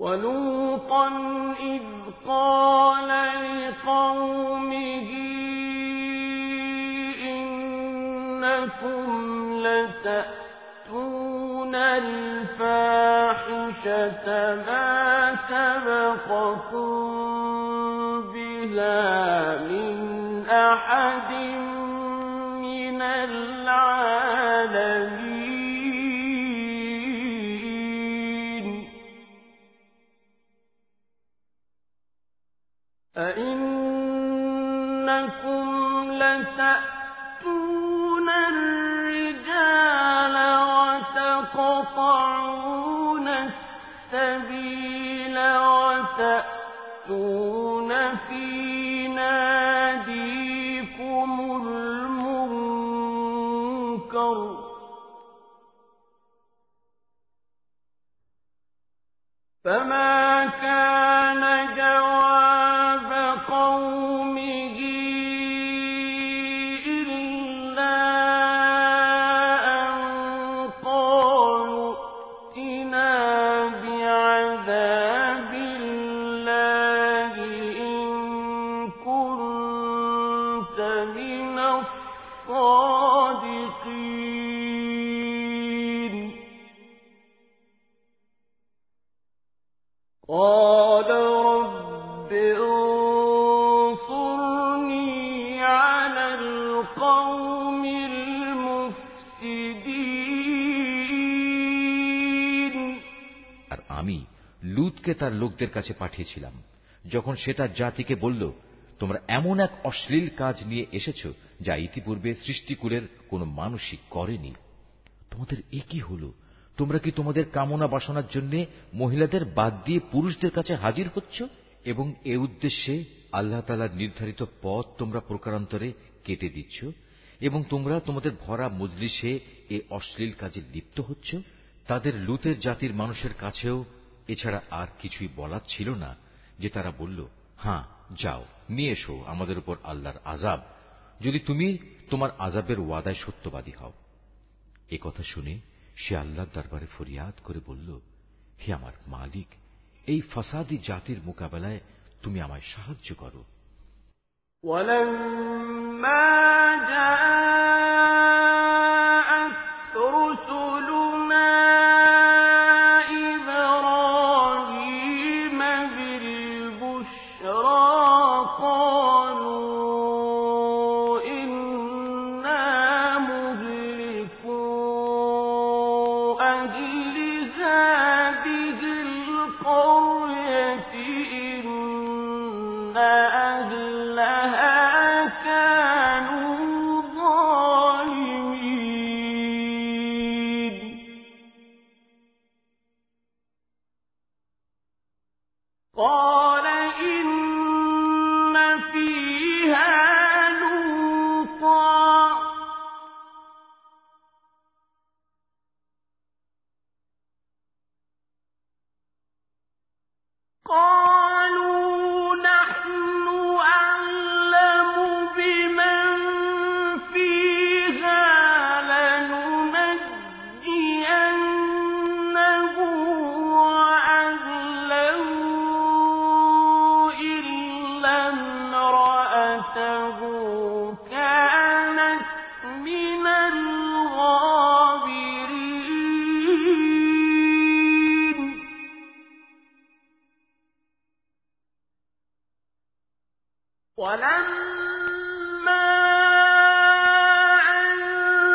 ولوطا إذ قال لقومه إنكم لتأتون الفاحشة ما سبقكم بها من أحد من العالمين أئنكم لتأتون الرجال وتقطعون السبيل وتأتون في ناديكم المنكر فما كان جواب قومه إلا أن قالوا ائتنا بعذاب الله إن كنت من الصادقين قال رب انصرني على القوم المفسدين আর আমি লূতকে তার লোকদের কাছে পাঠিয়েছিলাম যখন সে তার জাতিকে বলল তোমরা এমন এক অশ্লীল কাজ নিয়ে এসেছো যা ইতিপূর্বে সৃষ্টিকুলের কোনো মানুষই করেনি। তোমাদের এ কি হলো? তোমরা কি তোমাদের কামনা বাসনার জন্য মহিলাদের বাদ দিয়ে পুরুষদের কাছে হাজির হচ্ছ এবং এ উদ্দেশ্যে আল্লাহ তাআলার নির্ধারিত পথ তোমরা প্রকারান্তরে কেটে দিচ্ছ এবং তোমরা তোমাদের ভরা মজলিসে এ অশ্লীল কাজে লিপ্ত হচ্ছ। তাদের লূতের জাতির মানুষের কাছেও এছাড়া আর কিছুই বলার ছিল না যে তারা বলল, হ্যাঁ যাও নিয়ে এসো আমাদের উপর আল্লাহর আযাব, যদি তুমি তোমার আযাবের ওয়াদায় সত্যবাদী হও। এ কথা শুনে সে আল্লাহর দরবারে ফরিয়াদ করে বলল, হে আমার মালিক, এই ফাসাদি জাতির মোকাবেলায় তুমি আমায় সাহায্য করো। ولما جاءت رسلنا إبراهيم بالبشرى قالوا إنا مهلكو أهل هذه القرية إن أهلها كانوا ظالمين قال إن فيها لوطا قالوا نحن أعلم بمن فيها لننجينه وأهله إلا امرأته كانت من الغابرين ولما أن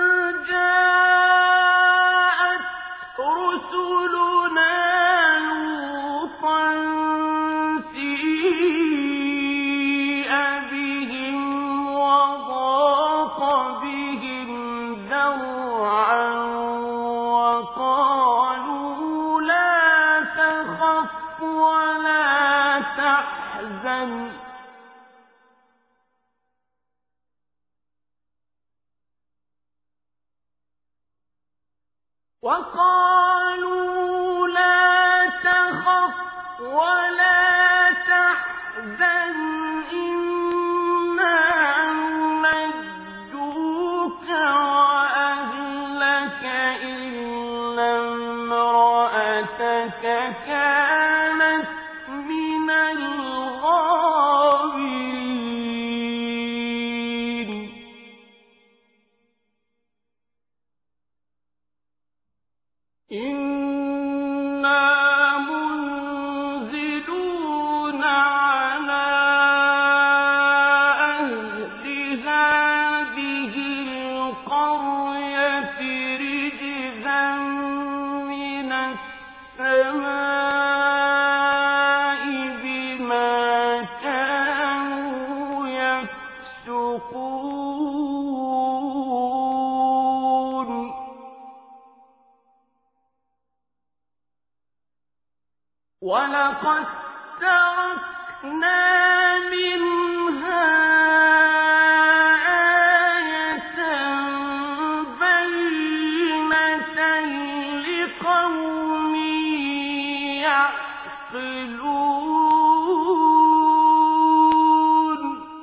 جاءت رسلنا لوطا سيء بهم وضاق بهم ذرعا وقالوا لا تخف ولا تحزن ولا تحزن إنا ننجوك وأهلك إلا امرأتك كانت وَلَقَدْ تَرَكْنَا مِنْهَا آيَةً بَيِّنَةً لِقَوْمٍ يَعْقِلُونَ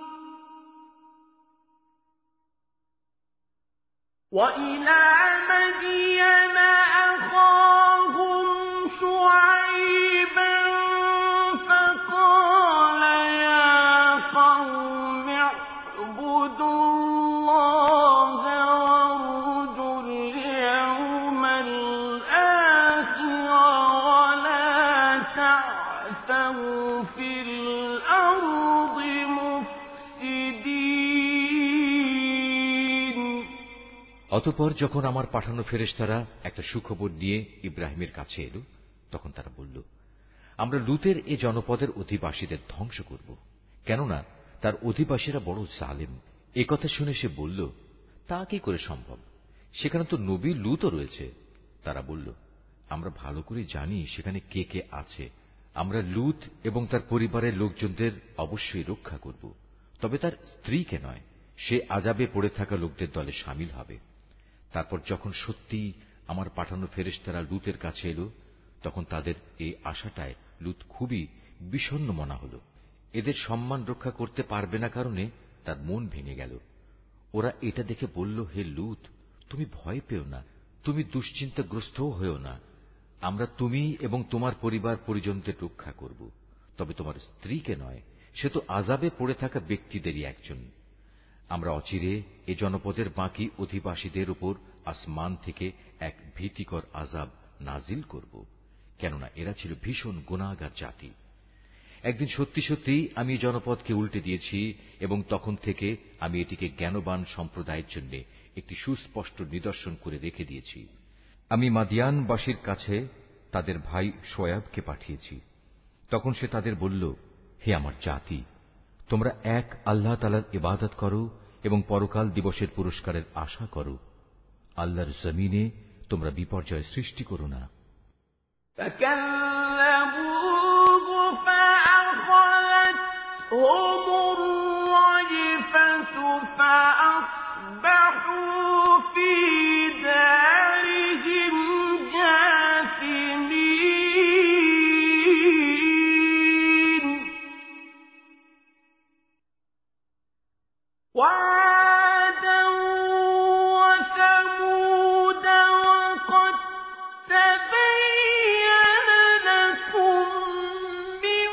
وَإِلَى مَدْيَنَ أَخَاهُمْ شُعَيْبًا فَقَالَ يَا قَوْمِ اعْبُدُوا اللَّهَ وَارْجُوا الْيَوْمَ الْآخِرَ وَلَا تَعْثَوْا فِي الْأَرْضِ مُفْسِدِينَ। অতঃপর যখন আমার পাঠানো ফেরেশতারা একটা সুখবর নিয়ে ইব্রাহিমের কাছে এলো, তখন তারা বলল, আমরা লুতের এ জনপদের অধিবাসীদের ধ্বংস করব, কেননা তার অধিবাসীরা বড় জালেম। একথা শুনে সে বলল, তা কি করে সম্ভব? সেখানে তো নবী লুতও রয়েছে। তারা বলল, আমরা ভালো করে জানি সেখানে কে কে আছে। আমরা লুত এবং তার পরিবারের লোকজনদের অবশ্যই রক্ষা করব, তবে তার স্ত্রীকে নয়। সে আযাবে পড়ে থাকা লোকদের দলে শামিল হবে। তারপর যখন সত্যি আমার পাঠানো ফেরেশতারা লুতের কাছে এলো, তখন তাদের এই আশাটায় লুত খুবই বিষণ্ণ মনা হল। এদের সম্মান রক্ষা করতে পারবে না কারণে তার মন ভেঙে গেল। ওরা এটা দেখে বলল, হে লুত, তুমি ভয় পেও না, তুমি দুশ্চিন্তাগ্রস্তও হয়েও না। আমরা তুমি এবং তোমার পরিবার পরিজনদের রক্ষা করব, তবে তোমার স্ত্রীকে নয়। সে তো আযাবে পড়ে থাকা ব্যক্তিদেরই একজন। আমরা অচিরে এ জনপদের বাকি অধিবাসীদের উপর আসমান থেকে এক ভীতিকর আযাব নাজিল করব, কেননা এরা ছিল ভীষণ গুনাহগার জাতি। একদিন সত্যি সত্যি আমি এই জনপদকে উল্টে দিয়েছি এবং তখন থেকে আমি এটিকে জ্ঞানবান সম্প্রদায়ের জন্য একটি সুস্পষ্ট নিদর্শন করে রেখে দিয়েছি। আমি মাদিয়ানবাসীর কাছে তাদের ভাই শোয়েবকে পাঠিয়েছি। তখন সে তাদের বলল, হে আমার জাতি, তোমরা এক আল্লাহ তাআলার ইবাদত করো এবং পরকাল দিবসের পুরস্কারের আশা করো। আল্লাহর জমিনে তোমরা বিপর্যয় সৃষ্টি করো না। فَكَذَّبُوهُ فَأَخَذَتْهُمُ الرَّجْفَةُ فَأَصْبَحُوا فِي دَارِهِمْ جَاثِمِينَ وَعَادًا وَثَمُودَ وَقَدْ تَبَيَّنَ لَكُم مِّن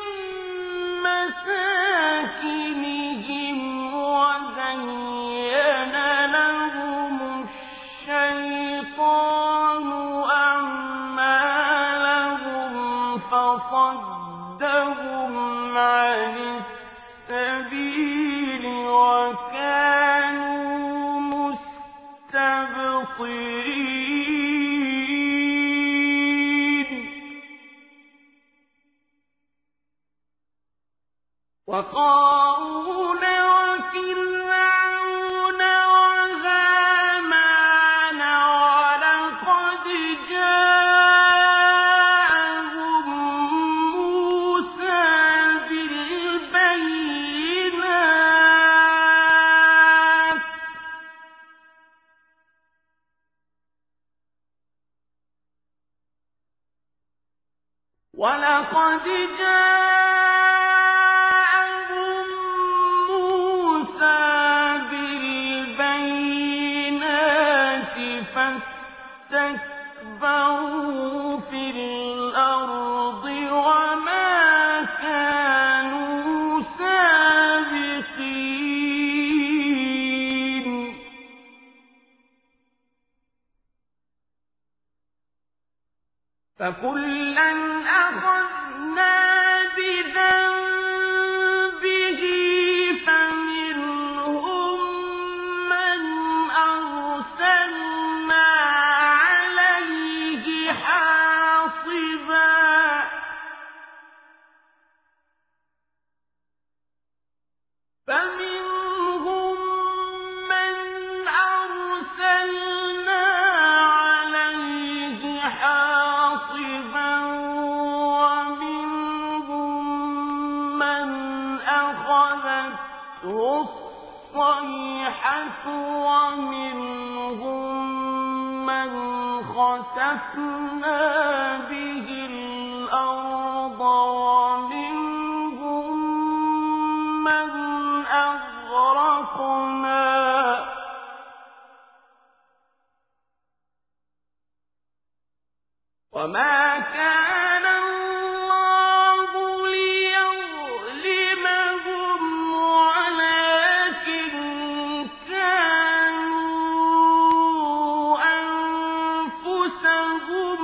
مَّسَاكِنِهِمْ وَزَيَّنَ لَهُمُ الشَّيْطَانُ أَعْمَالَهُمْ فَصَدَّهُمْ عَنِ السَّبِيلِ وَكَانُوا مُسْتَبْصِرِينَ وَقَارُونَ وَفِرْعَوْنَ وَهَامَانَ وَلَقَدْ جَاءَهُم مُّوسَىٰ بِالْبَيِّنَاتِ فَاسْتَكْبَرُوا فِي الْأَرْضِ وَمَا كَانُوا سَابِقِينَ فَكُلًّا أَخَذْنَا بِذَنبِهِ الصيحة ومنهم من خسفنا به الأرض ومنهم من أغرقنا وما كان الله ليظلمهم ولكن كانوا أنفسهم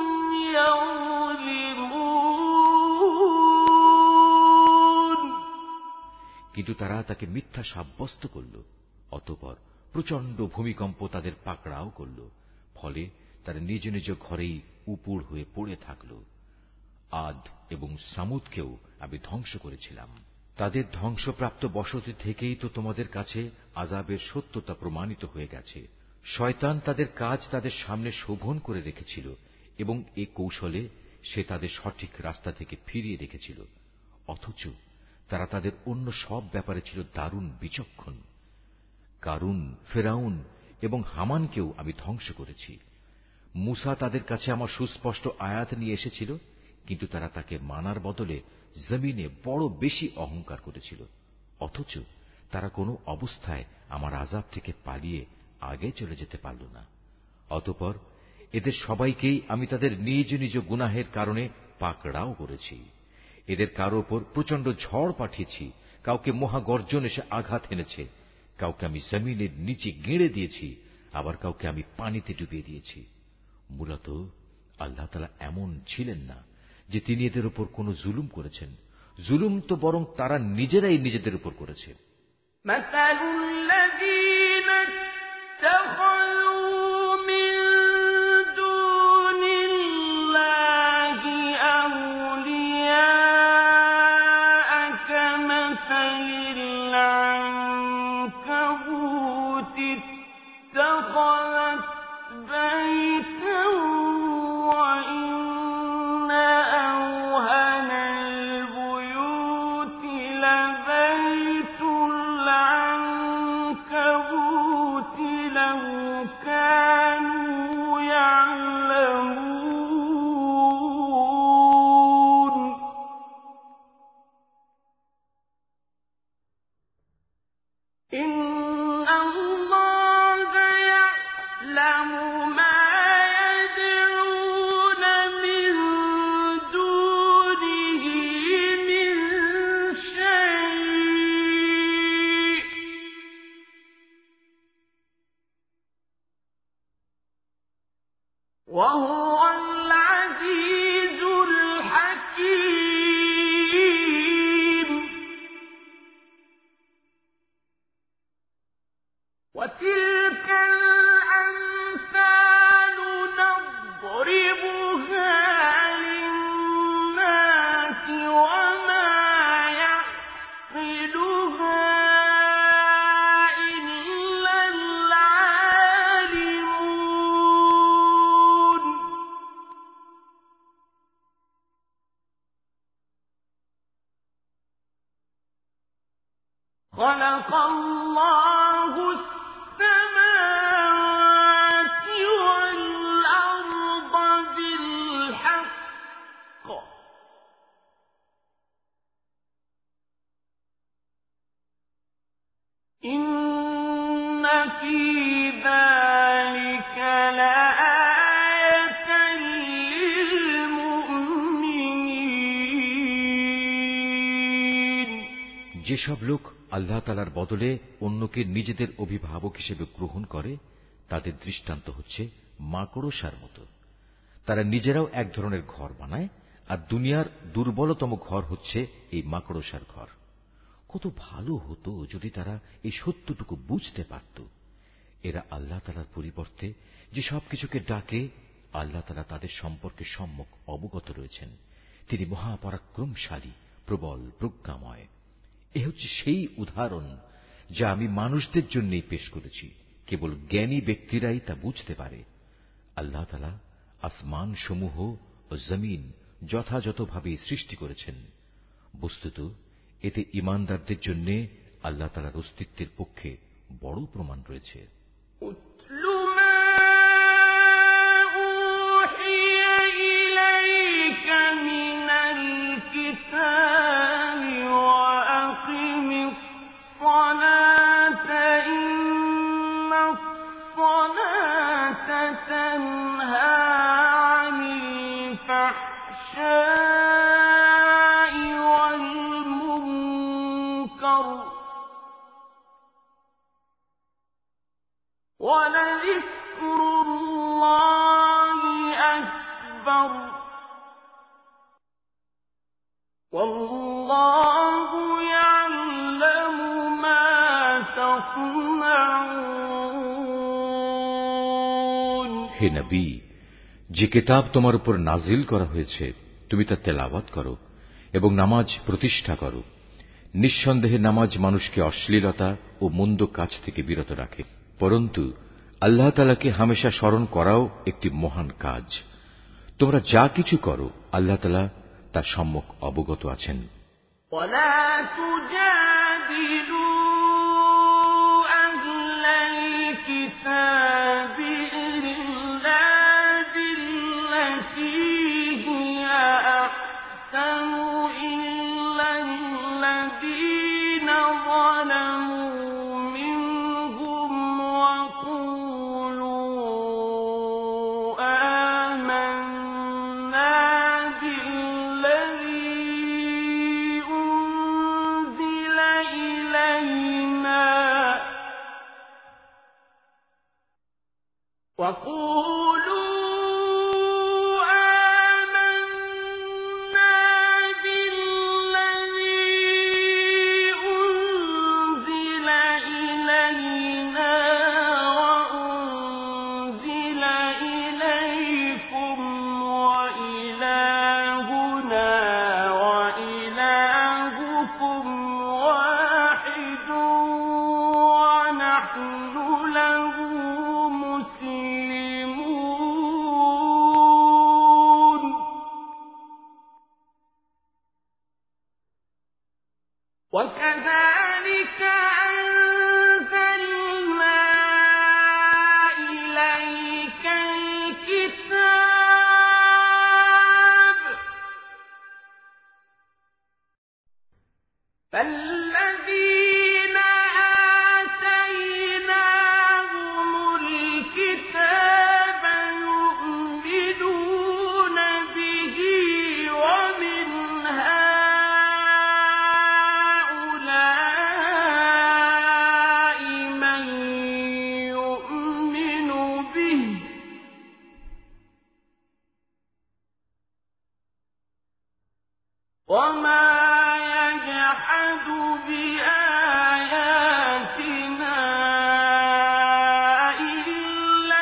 يظلمون কিন্তু তারা তাকে মিথ্যা সাব্যস্ত করল। অতঃপর প্রচন্ড ভূমিকম্প তাদের পাকড়াও করল। ফলে তারা নিজ নিজ ঘরেই উপুড় হয়ে পড়ে থাকল। আদ এবং সামুদকেও আমি ধ্বংস করেছিলাম। তাদের ধ্বংসপ্রাপ্ত বসতি থেকেই তো তোমাদের কাছে আযাবের সত্যতা প্রমাণিত হয়ে গেছে। শয়তান তাদের কাজ তাদের সামনে শোভন করে রেখেছিল এবং এ কৌশলে সে তাদের সঠিক রাস্তা থেকে ফিরিয়ে রেখেছিল। অথচ তারা তাদের অন্য সব ব্যাপারে ছিল দারুণ বিচক্ষণ। কারুন, ফেরাউন এবং হামানকেও আমি ধ্বংস করেছি। মুসা তাদের কাছে আমার সুস্পষ্ট আয়াত নিয়ে এসেছিল, কিন্তু তারা তাকে মানার বদলে জমিনে বড় বেশি অহংকার করেছিল। অথচ তারা কোনো অবস্থায় আমার আযাব থেকে পালিয়ে আগে চলে যেতে পারল না। অতঃপর এদের সবাইকেই আমি তাদের নিজ নিজ গুনাহের কারণে পাকড়াও করেছি। এদের কারো ওপর প্রচন্ড ঝড় পাঠিয়েছি, কাউকে মহাগর্জন এসে আঘাত এনেছে, কাউকে আমি জমিনের নিচে গেঁড়ে দিয়েছি, আবার কাউকে আমি পানিতে ডুবিয়ে দিয়েছি। মূলত আল্লাহ তাআলা এমন ছিলেন না যে তিনি এদের উপর কোনো জুলুম করেছেন। জুলুম তো বরং তারা নিজেরাই নিজেদের উপর করেছে। خلق الله السماوات والأرض بالحق إن في ذلك لآية للمؤمنين যেসব লোক আল্লাহ তাআলার বদলে অন্যকে নিজেদের অভিভাবক হিসেবে গ্রহণ করে, তাদের দৃষ্টান্ত হচ্ছে মাকড়সার মতো। তারা নিজেরাও এক ধরনের ঘর বানায়, আর দুনিয়ার দুর্বলতম ঘর হচ্ছে এই মাকড়সার ঘর। কত ভালো হতো যদি তারা এই সত্যটুকু বুঝতে পারত। এরা আল্লাহ তাআলার পরিবর্তে যে সবকিছুকে ডাকে, আল্লাহ তাআলা তাদের সম্পর্কে সম্যক অবগত রয়েছেন। তিনি মহাপরাক্রমশালী, প্রবল, প্রজ্ঞাময়। এ হচ্ছে সেই উদাহরণ যা আমি মানুষদের জন্যই পেশ করেছি। কেবল জ্ঞানী ব্যক্তিরাই তা বুঝতে পারে। আল্লাহ তাআলা আসমান সমূহ ও জমিন যথাযথভাবে সৃষ্টি করেছেন। বস্তুত এতে ঈমানদারদের জন্য আল্লাহ তাআলার অস্তিত্বের পক্ষে বড় প্রমাণ রয়েছে। ولذكر الله أكبر والله يعلم ما تصنعون। হে নবী, যে কিতাব তোমার উপর নাজিল করা হয়েছে তুমি তা তেলাওয়াত করো এবং নামাজ প্রতিষ্ঠা করো। নিঃসন্দেহে নামাজ মানুষকে অশ্লীলতা ও মন্দ কাজ থেকে বিরত রাখে, পরন্তু আল্লাহ তাআলাকে হামেশা স্মরণ করাও একটি মহান কাজ। তোমরা যা কিছু করো আল্লাহ তাআলা তার সম্যক অবগত আছেন। ولا تجادلوا أهل الكتاب إلا بالتي هي أحسن إلا الذين ظلموا منهم وقولوا آمنا بالذي أنزل إلينا وأنزل إليكم وإلهنا وإلهكم واحد ونحن له مسلمون وكذلك أنزلنا إليك الكتاب فالذين آتيناهم الكتاب يؤمنون به ومن هؤلاء من يؤمن به وما يجحد بآياتنا إلا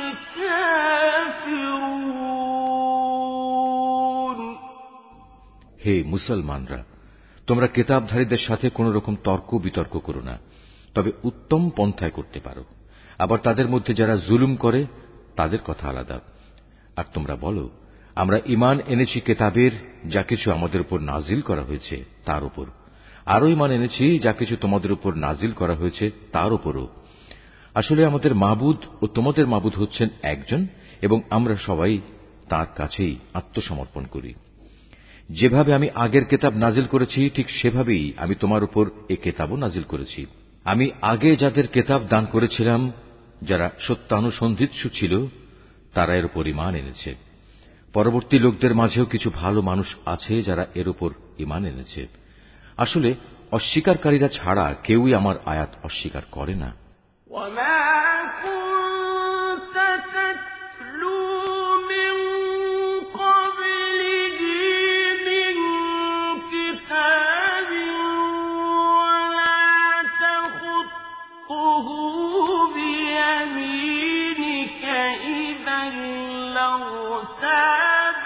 الكافرون। হে মুসলমানরা, তোমরা কিতাবধারীদের সাথে কোন রকম তর্ক বিতর্ক করো না, তবে উত্তম পন্থায় করতে পারো। আবার তাদের মধ্যে যারা জুলুম করে তাদের কথা আলাদা। আর তোমরা বলো, আমরা ঈমান এনেছি কিতাবের যা কিছু আমাদের উপর নাজিল করা হয়েছে তার উপর, আরো ঈমান এনেছি যা কিছু তোমাদের উপর নাজিল করা হয়েছে তার উপরও। আসলে আমাদের মাবুদ ও তোমাদের মাবুদ হচ্ছেন একজন এবং আমরা সবাই তার কাছেই আত্মসমর্পণ করি। যেভাবে আমি আগের কিতাব নাজিল করেছি ঠিক সেভাবেই আমি তোমার উপর এ কিতাবও নাজিল করেছি। আমি আগে যাদের কিতাব দান করেছিলাম যারা সত্যানুসন্ধিৎসু ছিল তারা এর উপর ঈমান এনেছে। পরবর্তী লোকদের মাঝেও কিছু ভালো মানুষ আছে যারা এর উপর ঈমান এনেছে। আসলে অস্বীকারীরা ছাড়া কেউই আমার আয়াত অস্বীকার করে না। وما كنت تتلو من قبله من كتاب ولا تخطه بيمينك إذا لارتاب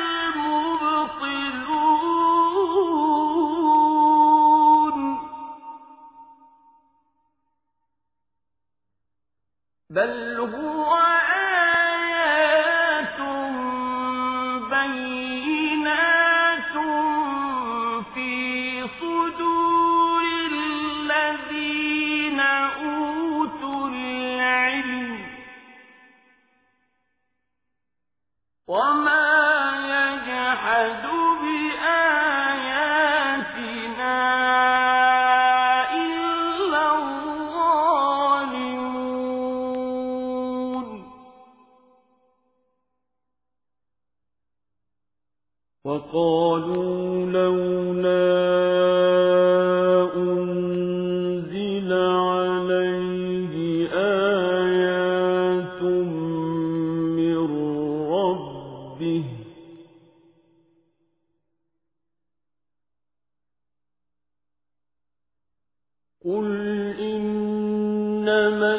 المبطلون بل هو آيات بينات في صدور لولا أنزل عليه آيات من ربه قل إنما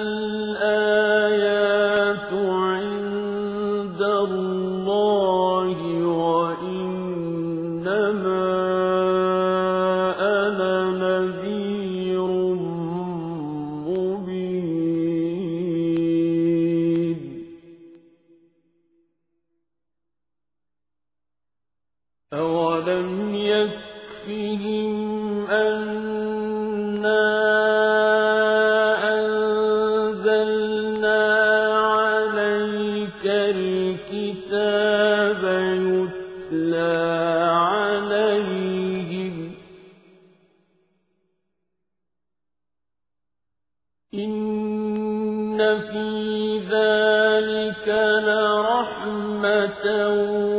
الآيات عند الله وإنما أنا نذير مبين أولم يكفهم أنا أنزلنا عليك الكتاب يتلى عليهم إن في ذلك لرحمة